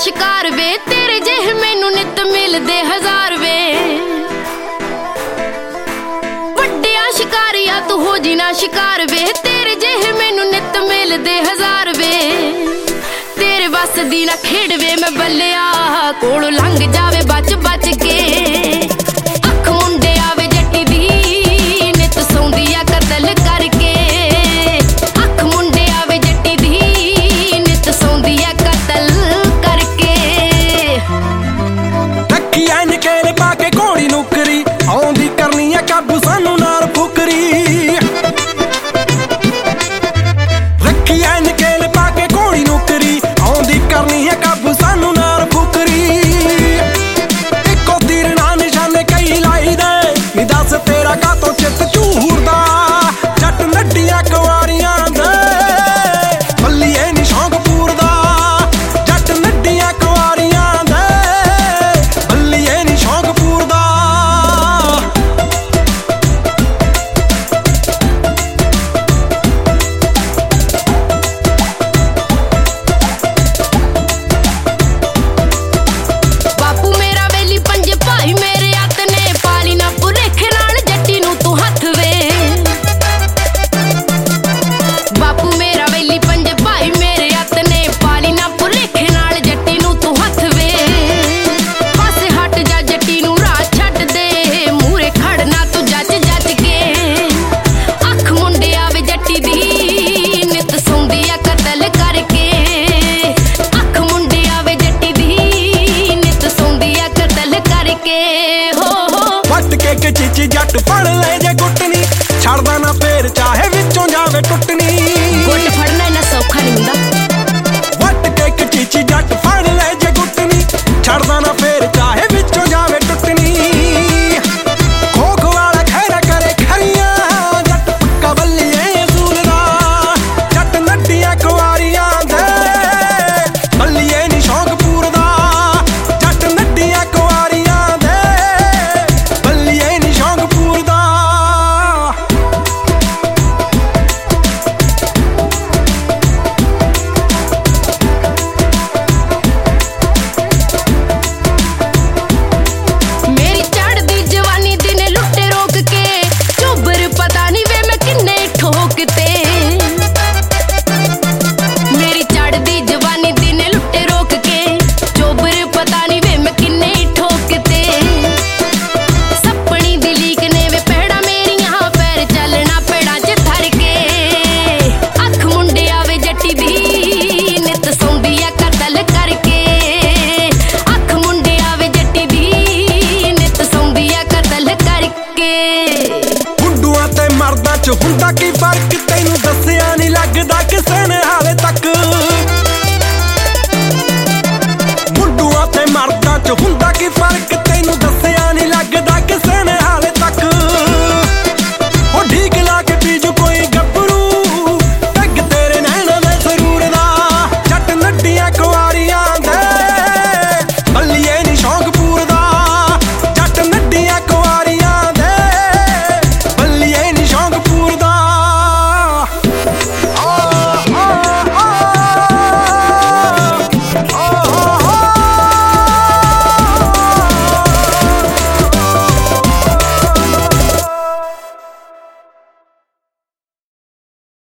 शिकार वे तेरे जेह मैनू नित मिलदे हजार वे वड्डिया शिकारिया तू हो जी ना शिकार वे तेरे जेह मैनू नित मिलदे हजार वे तेरे बस दी ना खेड़ वे मैं बल्लिया कोलों लंघ जावे बच बच के अख मुंडे आवे जट्टी दी नित सौंदी आ कतल करके अख मुंडे आवे जट्टी दी नित सौंदी आ कतल करके रखी ऐन केले पाके घोड़ी नुकरी आउंदी करनी है काबू सानू नाल फुकरी रखी ऐन केले पाके घोड़ी नुकरी आउंदी करनी है काबू सानू नाल फुकरी इको तीर ना निशाने कई लाई दे नी दस तेरा कातों चित झूरदा जट नड्डियां कुआरियां दे बल्लीए नी शौक पूरदा जट नड्डियां कुआरियां दे बल्लीए नी शौक पूरदा बापू मेरा वेली पंजे भाई मेरे हत्थ ने पाली ना भुलेखे नाल जट्टी नू तू हत्थ वे बापू मेरा वेली पंजे भाई मेरे हत्थ ने पाली ना भुलेखे नाल जट्टी नू तू हत्थ वे पासे हट जा जट्टी नू राह छड्ड दे मूरे खड़ना तू जच जच के अख मुंडे आवे जट्टी दी नित सौंदी आ कतल करके अख मुंडे आवे जट्टी दी नित सौंदी आ कतल करके हो वट के चीची जट फड़ ले जे गुटनी छड़दा ना फेर चाहे विचों जावे टुटनी गुट फड़ना इन्ना सौखा नहीं हुंदा वट के चीची जट फड़ ले जे गुटनी छड़दा ना फेर चाहे विचों जावे टुटनी खोख वाला खैरा करे खरियां जट पक्का बल्लीए असूलदा जट नड्डियां कुआरियां दे बल्लीए नी शौक पूरदा जट नड्डियां कुआरियां दे बल्लीए नी शौक पूरदा मेरी चढ़दी जवानी दिने लुट्टे रोक के चोबर पता नहीं वे मैं किन्ने ठोकते मेरी चढ़दी जवानी दिने लुट्टे रोक के चोबर पता नहीं वे मैं किन्ने ठोकते सपनी दिली कने वे पैड़ा मेरियां पैर चलना पेड़ा च थर के अख मुंडे आवे जट्टी दी नित सौंदी आ कतल करके अख मुंडे आवे जट्टी दी नित सौंदी आ कतल करके बुड्डूआं ते मर्दां च हुंदा की फर्क तैनूं दस्सिया नहीं लगदा किसे ने हाले तक बुड्डूआं ते मर्दां च हुंदा की फर्क